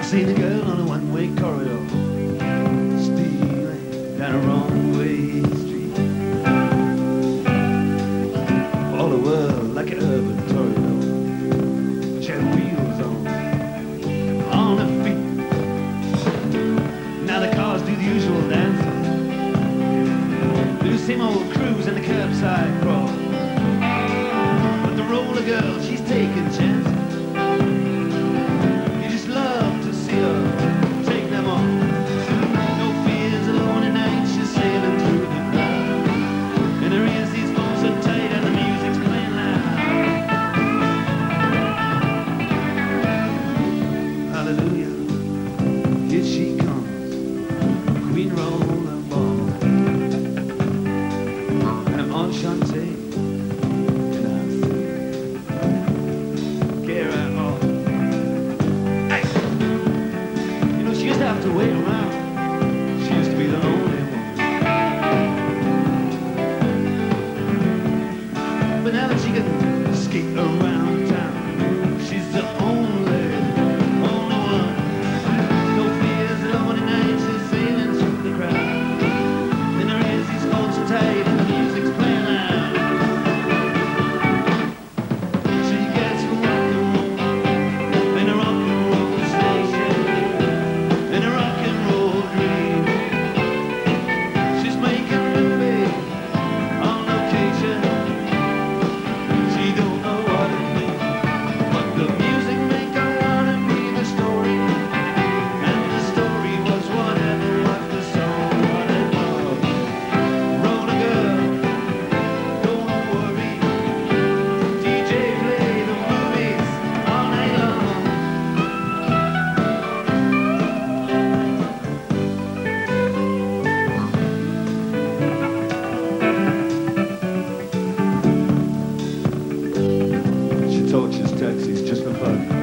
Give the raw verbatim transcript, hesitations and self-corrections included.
Seen a girl on a one-way corridor, stealing down a wrong-way street. All the world like an urban tornado. She had wheels on, on her feet. Now the cars do the usual dances, do the same old cruise and the curbside crawl. But the roller girl, she's taking chances. Have to wait around. She used to be the only one, but now that she can skate around town, she's the only, only one. No fears alone at night, she's sailing through the crowd. And her ears, these hold so tight, and the music's playing loud. She gets from rock and roll, and a rock and roll station. In a rock and roll dream, she's making movies on location. She don't know what it means, but the music make her wanna be the story, and the story was whatever what the song what it was. Roll a girl, don't worry. D J play the movies all night long. She tortures taxis just for fun.